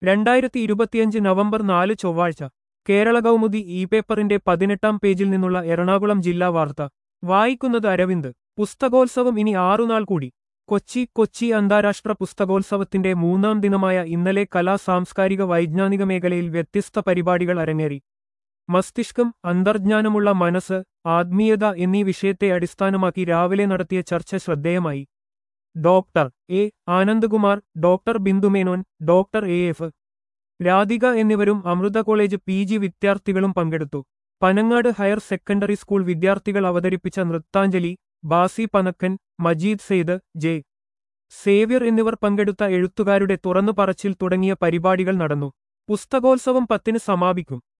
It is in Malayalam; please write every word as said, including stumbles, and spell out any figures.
രണ്ടായിരത്തി ഇരുപത്തിയഞ്ച് നവംബർ നാല് ചൊവ്വാഴ്ച കേരള കൗമുദി ഇ പേപ്പറിന്റെ പതിനെട്ടാം പേജിൽ നിന്നുള്ള എറണാകുളം ജില്ലാ വാർത്ത വായിക്കുന്നത് അരവിന്ദ്. പുസ്തകോത്സവം ഇനി ആറുനാൾ കൂടി. കൊച്ചി കൊച്ചി അന്താരാഷ്ട്ര പുസ്തകോത്സവത്തിന്റെ മൂന്നാം ദിനമായ ഇന്നലെ കലാ സാംസ്കാരിക വൈജ്ഞാനിക മേഖലയിൽ വ്യത്യസ്ത പരിപാടികൾ അരങ്ങേറി. മസ്തിഷ്കം, അന്തർജ്ഞാനമുള്ള മനസ്സ്, ആത്മീയത എന്നീ വിഷയത്തെ അടിസ്ഥാനമാക്കി രാവിലെ നടത്തിയ ചർച്ച ശ്രദ്ധേയമായി. Doctor A Anandkumar, doctor ബിന്ദുമേനോൻ, doctor A F Radhika എന്നിവരും അമൃത കോളേജ് പി ജി വിദ്യാർത്ഥികളും പങ്കെടുത്തു. പനങ്ങാട് ഹയർ സെക്കൻഡറി സ്കൂൾ വിദ്യാർത്ഥികൾ അവതരിപ്പിച്ച നൃത്താഞ്ജലി, ബാസി പനക്കൻ, മജീദ് സെയ്ദ്, ജെ സേവ്യർ എന്നിവർ പങ്കെടുത്ത എഴുത്തുകാരുടെ തുറന്നു പറച്ചിൽ തുടങ്ങിയ പരിപാടികൾ നടന്നു. പുസ്തകോത്സവം പത്തിന് സമാപിക്കും.